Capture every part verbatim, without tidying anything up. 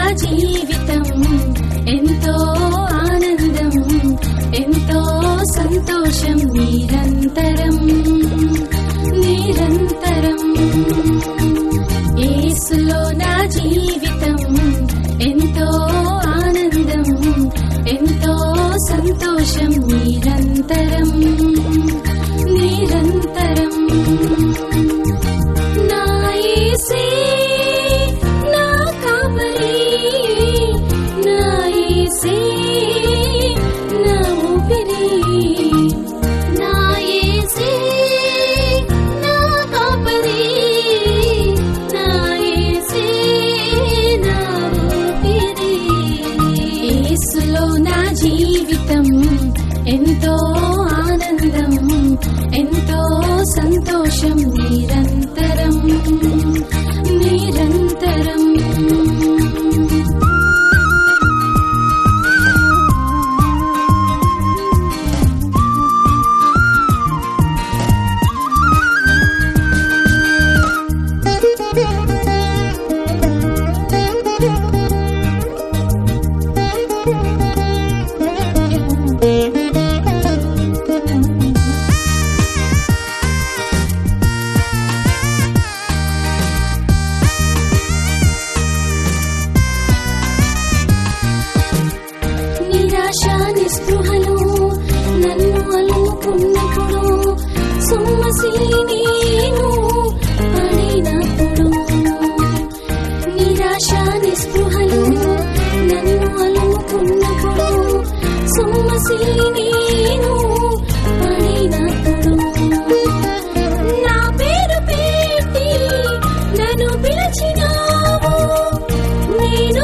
జీవితం ఎంతో ఆనందం, ఎంతో సంతోషం, నిరంతరం నిరంతరం. యేసులో నా జీవితం ఎంతో ఆనందం, ఎంతో సంతోషం, నిరంతరం నిరంతరం. నా యేసే నా కాపరి, నా యేసే నా ఊపిరి, నా యేసే నా కాపరి, నా యేసే నా ఊపిరి. యేసులో నా జీవితం ఎంతో ఆనందం, ఎంతో సంతోషం, నిరంతరం నిరంతరం. నిస్పృహలు నన్ను అలుముకున్నప్పుడు, సొమ్మసి నేను పడినప్పుడు, నిరాశ నిస్పృహలు నన్ను అలుముకున్నప్పుడు, సొమ్మసి నేను పడినప్పుడు, నా పేరు పెట్టి నన్ను పిలిచినావు, నేను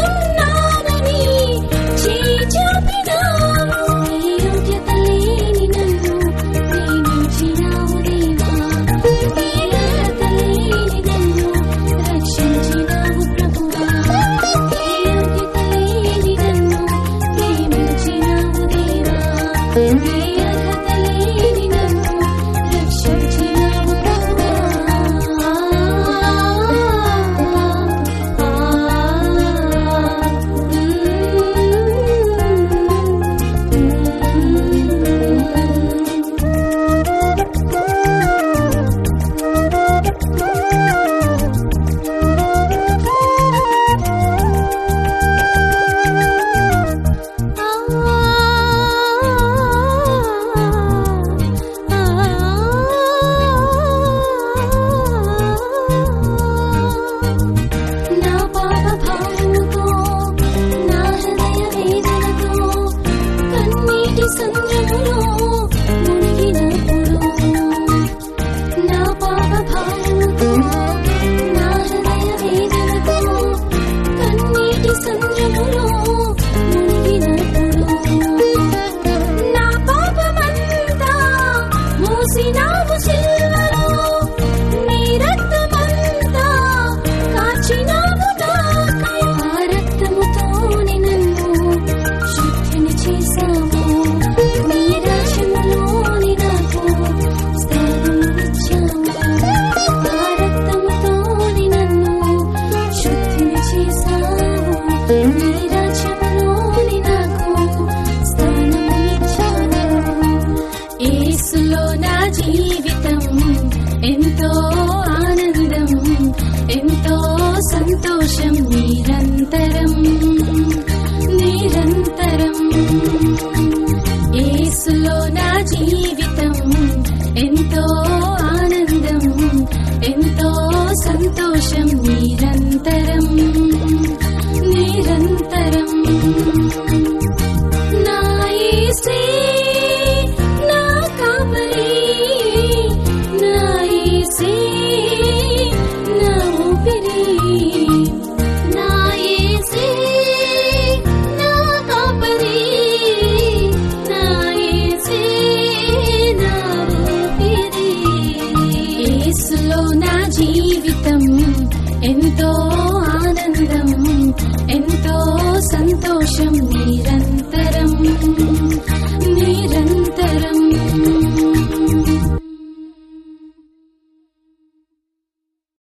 జీవితం ఎంతో ఆనందం, ఎంతో సంతోషం,